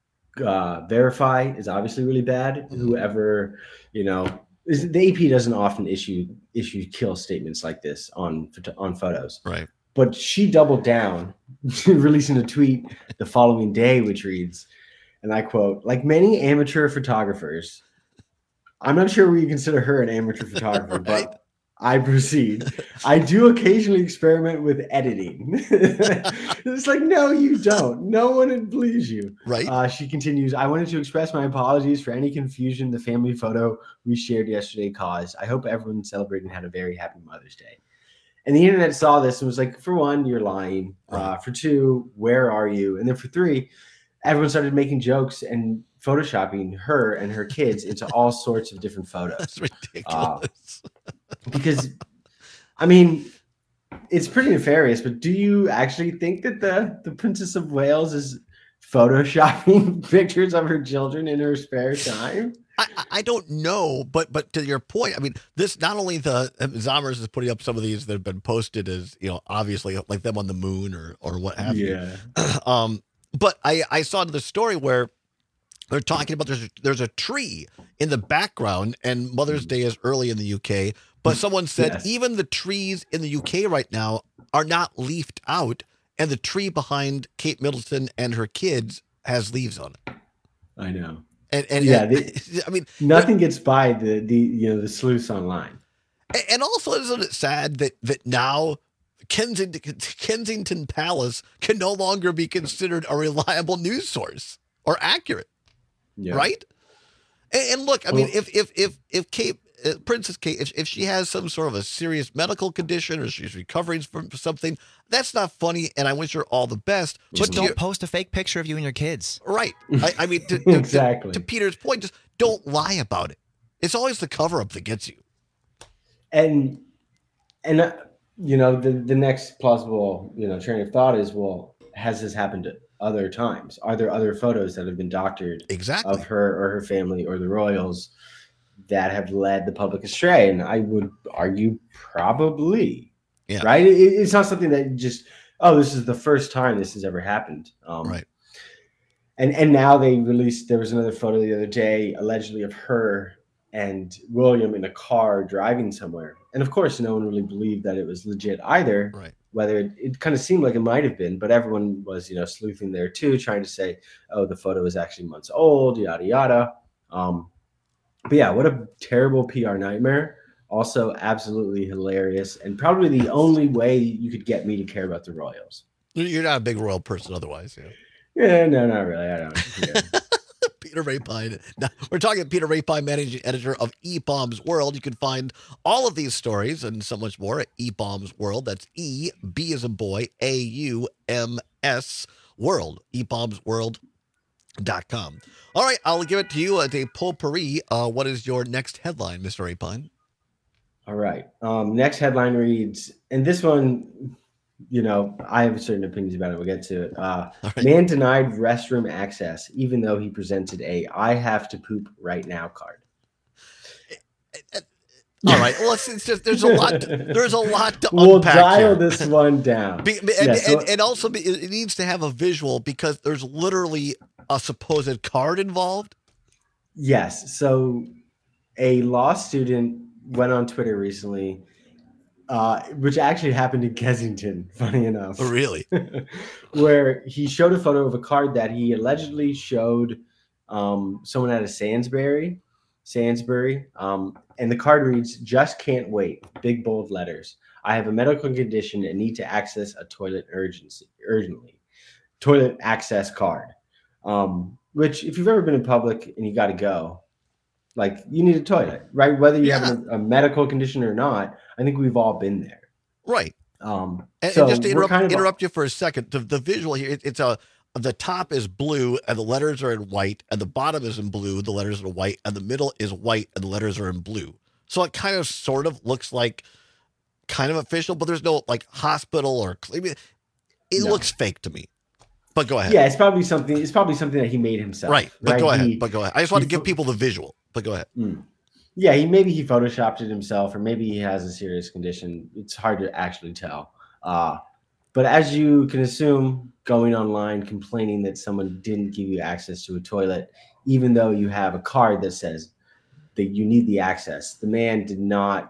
verify is obviously really bad. Whoever, the AP doesn't often issue kill statements like this on photos. Right. But she doubled down, releasing a tweet the following day, which reads, and I quote, "Like many amateur photographers," I'm not sure we consider her an amateur photographer, but I proceed. "I do occasionally experiment with editing." It's like, no, you don't. No one believes you. Right. She continues, "I wanted to express my apologies for any confusion the family photo we shared yesterday caused. I hope everyone celebrated and had a very happy Mother's Day." And the internet saw this and was like, for one, you're lying. For two, where are you? And then for three, everyone started making jokes and photoshopping her and her kids into all sorts of different photos. That's ridiculous. Because, I mean, it's pretty nefarious, but do you actually think that the Princess of Wales is photoshopping pictures of her children in her spare time? I don't know, but to your point, I mean, this not only the Zomers is putting up some of these that have been posted as, obviously like them on the moon or what have you. But I saw the story where they're talking about there's a tree in the background and Mother's Day is early in the UK. But someone said even the trees in the UK right now are not leafed out, and the tree behind Kate Middleton and her kids has leaves on it. I know. And I mean, nothing gets by the sleuths online. And also, isn't it sad that now Kensington Palace can no longer be considered a reliable news source or accurate, right? And look, I mean, if Kate, Princess Kate, if she has some sort of a serious medical condition or she's recovering from something, that's not funny, and I wish her all the best. Just don't post a fake picture of you and your kids. Right. I mean, exactly. To Peter's point, just don't lie about it. It's always the cover-up that gets you. And the next plausible, train of thought is, well, has this happened to other times? Are there other photos that have been doctored of her or her family or the royals that have led the public astray? And I would argue probably, right? It's not something that just, this is the first time this has ever happened. Right. And now they released, there was another photo the other day, allegedly of her and William in a car driving somewhere. And of course, no one really believed that it was legit either. Right. Whether it kind of seemed like it might have been, but everyone was, sleuthing there too, trying to say, oh, the photo is actually months old, yada, yada. But yeah, what a terrible PR nightmare. Also absolutely hilarious and probably the only way you could get me to care about the Royals. You're not a big royal person otherwise. Yeah, no, not really. I don't. Yeah. Peter Rapine. Now, we're talking to Peter Rapine, managing editor of E-Bombs World. You can find all of these stories and so much more at E-Bombs World. That's E, B as in boy, A-U-M-S World. EBombsWorld.com. All right, I'll give it to you as a potpourri. What is your next headline, Mr. Rapine? All right. Next headline reads, and this one, you know, I have certain opinions about it. We'll get to it. Man denied restroom access, even though he presented a "I have to poop right now" card. All right. Well, it's just there's a lot. There's a lot to We'll unpack dial here. this one down. And also, it needs to have a visual because there's literally a supposed card involved. Yes. So, a law student went on Twitter recently, which actually happened in Kensington, funny enough. Oh, really? Where he showed a photo of a card that he allegedly showed someone at a Sainsbury, and the card reads, "Just can't wait," big bold letters. "I have a medical condition and need to access a toilet urgently. Toilet access card." Which, if you've ever been in public and you got to go, like, you need a toilet, right? Whether you have a medical condition or not, I think we've all been there. Right. So and just to we're interrupt you for a second, the visual here, the top is blue and the letters are in white, and the bottom is in blue, the letters are white, and the middle is white and the letters are in blue. So it kind of sort of looks like kind of official, but there's no like hospital or it looks fake to me. But go ahead. Yeah, it's probably something that he made himself. Right. But go ahead. I just want to he give people the visual. But go ahead. Yeah, maybe he photoshopped it himself, or maybe he has a serious condition. It's hard to actually tell. But as you can assume, going online complaining that someone didn't give you access to a toilet, even though you have a card that says that you need the access, the man did not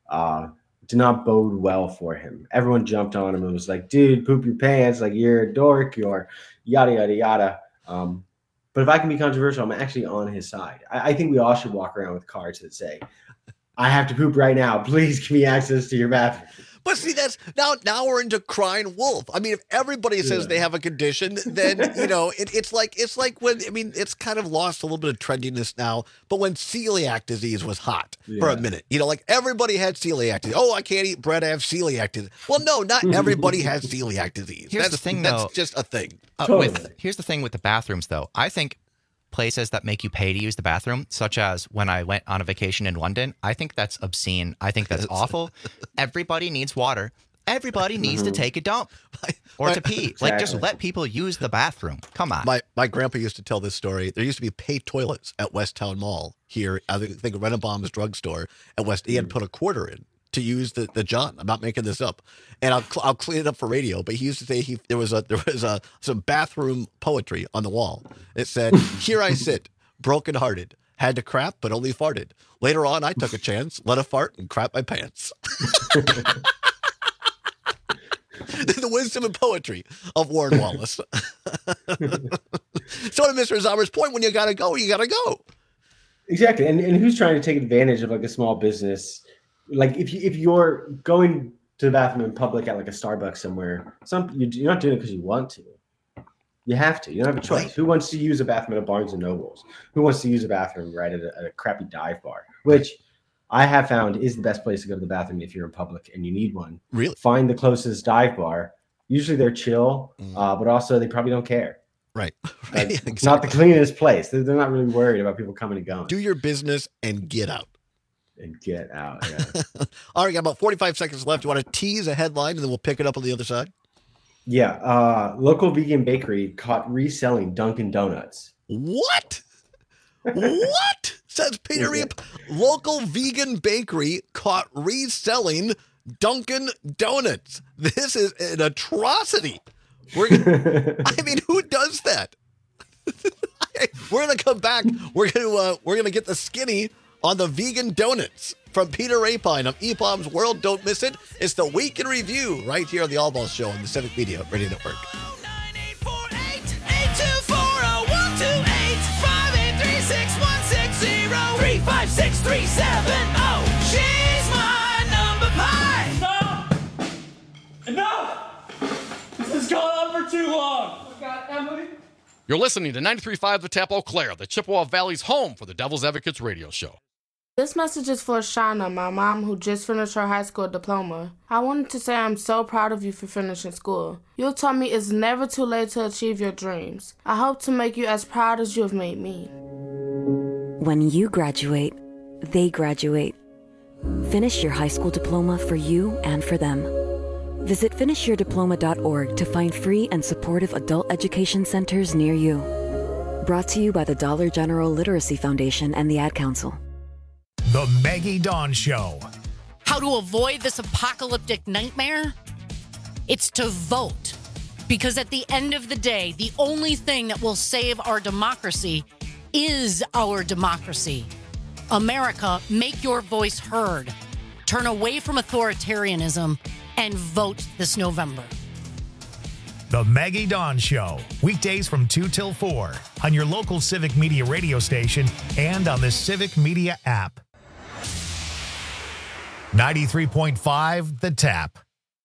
bode well for him. Everyone jumped on him and was like, "Dude, poop your pants! Like, you're a dork. You're yada yada yada." But if I can be controversial, I'm actually on his side. I think we all should walk around with cards that say, "I have to poop right now. Please give me access to your bathroom." But see, that's now we're into crying wolf. I mean, if everybody says they have a condition, then you know it's like when it's kind of lost a little bit of trendiness now. But when celiac disease was hot for a minute, like everybody had celiac disease. Oh, I can't eat bread. I have celiac disease. Well, no, not everybody has celiac disease. Here's the thing, though. That's just a thing. Here's the thing with the bathrooms, though. I think places that make you pay to use the bathroom, such as when I went on a vacation in London, I think that's obscene. I think that's awful. Everybody needs water. Everybody needs to take a dump or to pee. Exactly. Like, just let people use the bathroom. Come on. My grandpa used to tell this story. There used to be pay toilets at West Town Mall here. I think Rennebaum's drugstore at West. He had put a quarter in to use the John. I'm not making this up, and I'll clean it up for radio. But he used to say there was some bathroom poetry on the wall. It said, "Here I sit, brokenhearted, had to crap but only farted. Later on, I took a chance, let a fart and crap my pants." The wisdom and poetry of Warren Wallace. So to Mr. Zommer's point, when you gotta go, you gotta go. Exactly, and who's trying to take advantage of like a small business? Like if you're going to the bathroom in public at like a Starbucks somewhere, you're not doing it because you want to. You have to. You don't have a choice. Right. Who wants to use a bathroom at a Barnes and Nobles? Who wants to use a bathroom right at a crappy dive bar? Which I have found is the best place to go to the bathroom if you're in public and you need one. Really? Find the closest dive bar. Usually they're chill, but also they probably don't care. Right. Like, exactly. It's not the cleanest place. They're not really worried about people coming and going. Do your business and get out. Yeah. All right, got about 45 seconds left. You want to tease a headline and then we'll pick it up on the other side? Yeah. Local vegan bakery caught reselling Dunkin' Donuts. What? What? Says Peter Reap. Local vegan bakery caught reselling Dunkin' Donuts. This is an atrocity. Who does that? We're gonna come back. We're gonna get the skinny on the vegan donuts from Peter Rapine of E-Bombs World. Don't miss it. It's the Week in Review right here on the All Balls Show on the Civic Media Radio Network. 356-160-356-370. She's my number pie. Enough! This has gone on for too long. Oh God, Emily, You're listening to 93.5 The Tap Eau Claire, the Chippewa Valley's home for the Devil's Advocates radio show. This message is for Shauna, my mom, who just finished her high school diploma. I wanted to say I'm so proud of you for finishing school. You taught me it's never too late to achieve your dreams. I hope to make you as proud as you have made me. When you graduate, they graduate. Finish your high school diploma for you and for them. Visit finishyourdiploma.org to find free and supportive adult education centers near you. Brought to you by the Dollar General Literacy Foundation and the Ad Council. The Maggie Dawn Show. How to avoid this apocalyptic nightmare? It's to vote. Because at the end of the day, the only thing that will save our democracy is our democracy. America, make your voice heard. Turn away from authoritarianism and vote this November. The Maggie Dawn Show. Weekdays from 2 till 4 on your local Civic Media radio station and on the Civic Media app. 93.5 The Tap.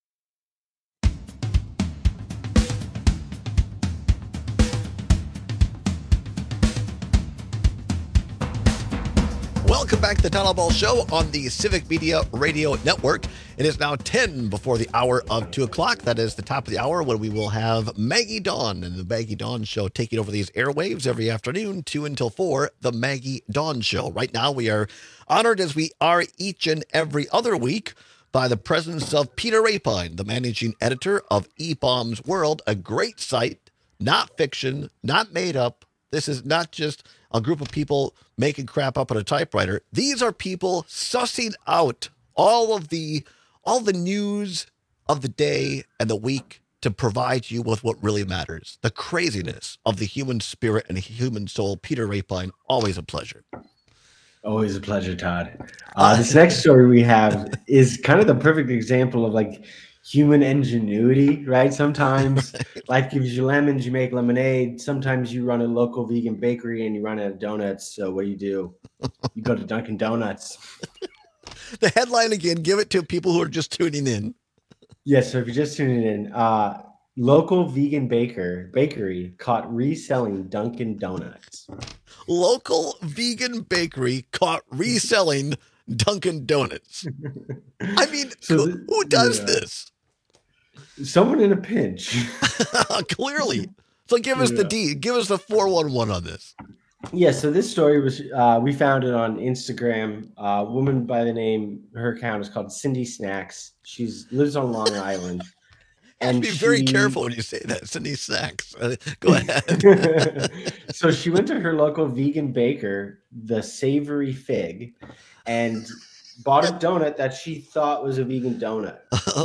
Welcome back to the Town Hall Ball Show on the Civic Media Radio Network. It is now 10 before the hour of 2 o'clock. That is the top of the hour when we will have Maggie Dawn and the Maggie Dawn Show taking over these airwaves every afternoon, 2 until 4, the Maggie Dawn Show. Right now we are honored, as we are each and every other week, by the presence of Peter Rapine, the managing editor of eBaum's World, a great site, not fiction, not made up. This is not just a group of people making crap up on a typewriter. These are people sussing out all the news of the day and the week to provide you with what really matters. The craziness of the human spirit and human soul. Peter Rapine, always a pleasure. Always a pleasure, Todd. This next story we have is kind of the perfect example of like human ingenuity, right? Sometimes life gives you lemons, you make lemonade. Sometimes you run a local vegan bakery and you run out of donuts. So what do? You go to Dunkin' Donuts. The headline again, give it to people who are just tuning in. Yes, so if you're just tuning in, local vegan bakery caught reselling Dunkin' Donuts. Local vegan bakery caught reselling Dunkin' Donuts. I mean, who does this? Someone in a pinch. Clearly. So give us give us the 411 on this. Yeah, so this story was, we found it on Instagram. A woman by the name, her account is called Cindy Snacks. She lives on Long Island. And be very careful when you say that, Cindy Snacks. Go ahead. So she went to her local vegan baker, the Savory Fig, and bought a donut that she thought was a vegan donut.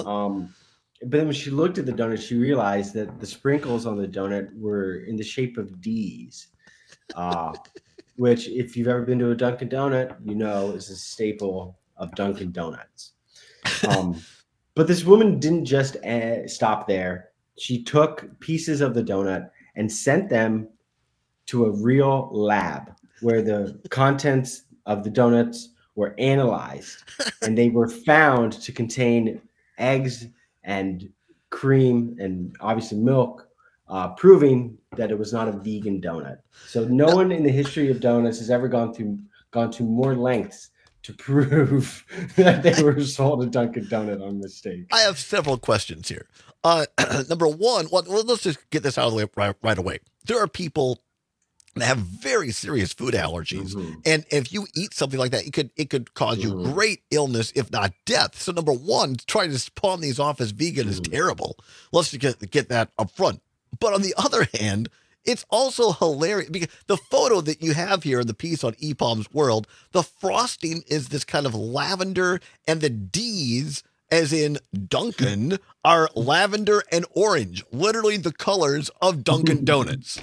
But then when she looked at the donut, she realized that the sprinkles on the donut were in the shape of D's, which, if you've ever been to a Dunkin' Donut, you know is a staple of Dunkin' Donuts. But this woman didn't just stop there. She took pieces of the donut and sent them to a real lab where the contents of the donuts were analyzed, and they were found to contain eggs and cream and obviously milk, proving that it was not a vegan donut. So no one in the history of donuts has ever gone to more lengths to prove that they were sold a Dunkin' Donut on mistake. I have several questions here. Number one, well, let's just get this out of the way right away. There are people that have very serious food allergies, and if you eat something like that, it could cause you great illness, if not death. So number one, trying to pawn these off as vegan is terrible. Let's just get that up front. But on the other hand, it's also hilarious because the photo that you have here in the piece on eBaum's World, the frosting is this kind of lavender, and the D's, as in Dunkin', are lavender and orange, literally the colors of Dunkin' Donuts.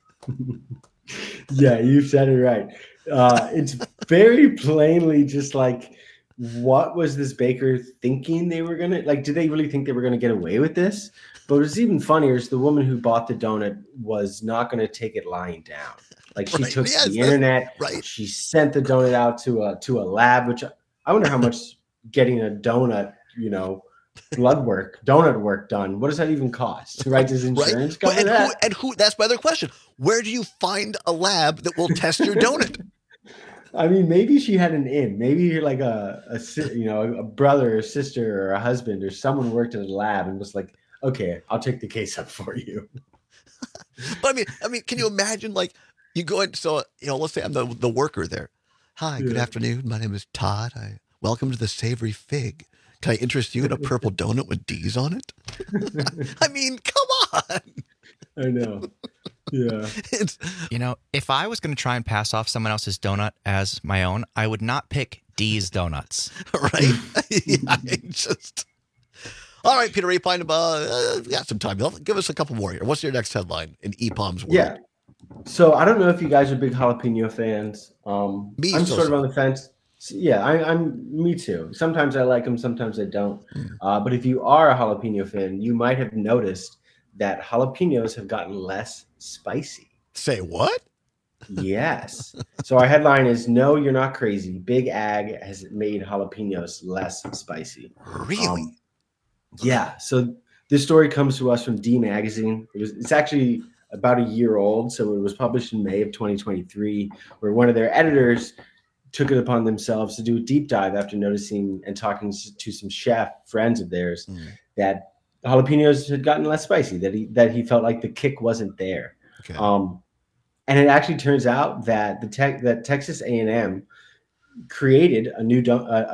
Yeah, you said it right. It's very plainly just like, what was this baker thinking they were going to, like, did they really think they were going to get away with this? But what's even funnier is the woman who bought the donut was not going to take it lying down. Like, she took the internet, she sent the donut out to a lab, which I wonder how much getting a donut, blood work, donut work done. What does that even cost? Right? Does insurance cover that? That's my other question. Where do you find a lab that will test your donut? I mean, maybe she had an in. Maybe like a brother or sister or a husband or someone worked at a lab and was like, okay, I'll take the case up for you. But I mean, can you imagine, like, you go in, so, let's say I'm the worker there. Hi, good afternoon. My name is Todd. Welcome to the Savory Fig. Can I interest you in a purple donut with D's on it? I mean, come on. I know. Yeah. If I was going to try and pass off someone else's donut as my own, I would not pick D's Donuts. Right? All right, Peter Rapine, we got some time. Give us a couple more here. What's your next headline in EPOM's world? Yeah. So I don't know if you guys are big jalapeno fans. I'm sort of on the fence. Yeah, me too. Sometimes I like them, sometimes I don't. But if you are a jalapeno fan, you might have noticed that jalapenos have gotten less spicy. Say what? Yes. So our headline is, no, you're not crazy. Big Ag has made jalapenos less spicy. Really? Yeah. So this story comes to us from D Magazine. It's actually about a year old. So it was published in May of 2023, where one of their editors took it upon themselves to do a deep dive after noticing and talking to some chef friends of theirs that jalapenos had gotten less spicy, that he felt like the kick wasn't there. Okay. And it actually turns out that that Texas A&M created a new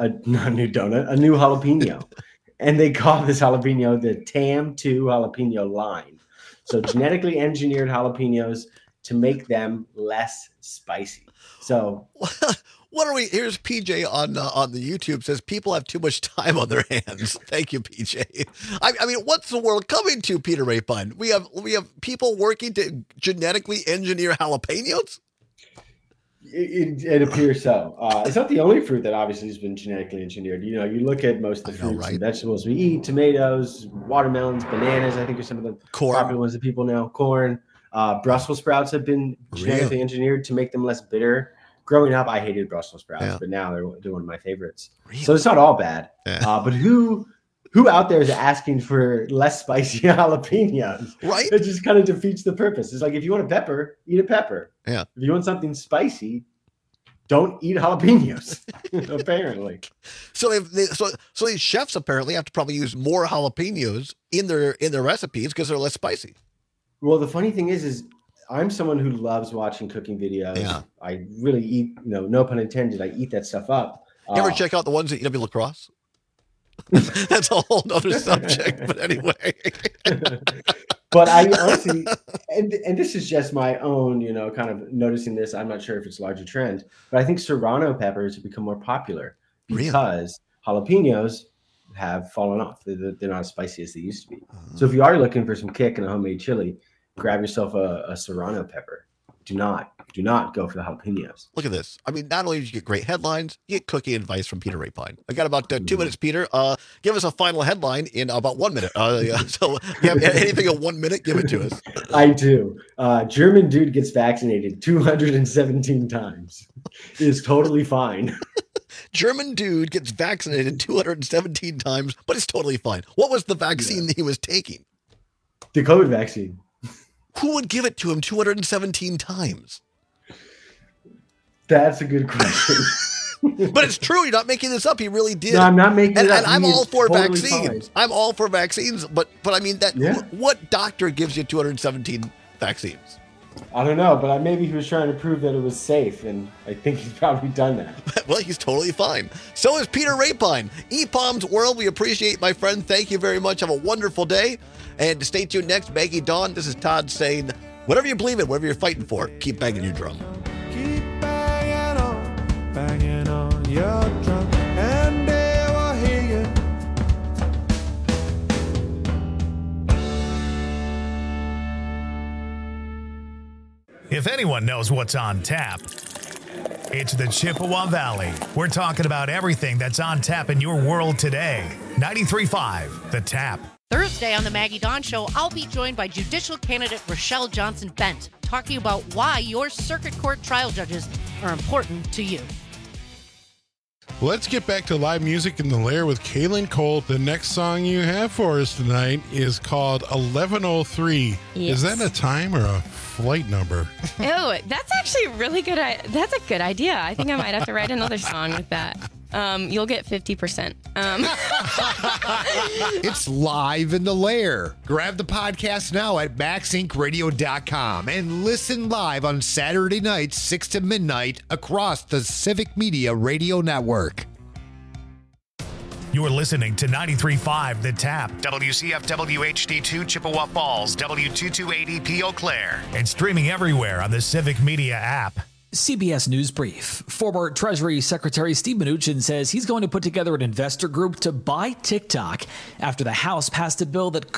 jalapeno. And they call this jalapeno the TAM2 jalapeno line. So genetically engineered jalapenos to make them less spicy. So what are we? Here's PJ on the YouTube says people have too much time on their hands. Thank you, PJ. I mean, what's the world coming to, Peter Rapine? We have people working to genetically engineer jalapenos. It appears so. It's not the only fruit that obviously has been genetically engineered. You look at most of the fruits and vegetables we eat: tomatoes, watermelons, bananas. I think are some of the popular ones that people know. Corn, Brussels sprouts have been genetically engineered to make them less bitter. Growing up, I hated Brussels sprouts, but now they're one of my favorites. Really? So it's not all bad. But who out there is asking for less spicy jalapenos? Right. It just kind of defeats the purpose. It's like, if you want a pepper, eat a pepper. Yeah. If you want something spicy, don't eat jalapenos. Apparently. So these chefs apparently have to probably use more jalapenos in their recipes because they're less spicy. Well, the funny thing is I'm someone who loves watching cooking videos. Yeah. I really eat, no pun intended, I eat that stuff up. You ever check out the ones at EW Lacrosse? That's a whole other subject, but anyway. But I honestly, and this is just my own, kind of noticing this. I'm not sure if it's a larger trend, but I think serrano peppers have become more popular because jalapenos have fallen off. They're not as spicy as they used to be. So if you are looking for some kick in a homemade chili, grab yourself a serrano pepper. Do not go for the jalapenos. Look at this. I mean, not only did you get great headlines, you get cooking advice from Peter Rapine. I got about 2 minutes, Peter. Give us a final headline in about 1 minute. So if you have anything in 1 minute, give it to us. I do. German dude gets vaccinated 217 times. Is totally fine. German dude gets vaccinated 217 times, but it's totally fine. What was the vaccine that he was taking? The COVID vaccine. Who would give it to him 217 times? That's a good question. But it's true. You're not making this up. He really did. No, I'm not making it up. And I'm all for vaccines. I'm all for vaccines. But I mean, what doctor gives you 217 vaccines? I don't know, but maybe he was trying to prove that it was safe, and I think he's probably done that. Well, he's totally fine. So is Peter Rapine. EPOM's World, we appreciate, my friend. Thank you very much. Have a wonderful day. And stay tuned next, Maggie Dawn. This is Todd saying, whatever you believe in, whatever you're fighting for, keep banging your drum. Keep banging on your drum, and they will hear you. If anyone knows what's on tap, it's the Chippewa Valley. We're talking about everything that's on tap in your world today. 93.5, The Tap. Thursday on the Maggie Dawn Show, I'll be joined by judicial candidate Rochelle Johnson-Bent, talking about why your circuit court trial judges are important to you. Let's get back to live music in the Lair with Kaylin Colt. The next song you have for us tonight is called 1103. Yes. Is that a time or a flight number? Ew, that's actually really good. That's a good idea. I think I might have to write another song with that. You'll get 50%. It's live in the Lair. Grab the podcast now at MaxIncRadio.com and listen live on Saturday nights, 6 to midnight, across the Civic Media Radio Network. You're listening to 93.5 The Tap, WCFW HD2 Chippewa Falls, W228EP Eau Claire, and streaming everywhere on the Civic Media app. CBS News Brief. Former Treasury Secretary Steve Mnuchin says he's going to put together an investor group to buy TikTok after the House passed a bill that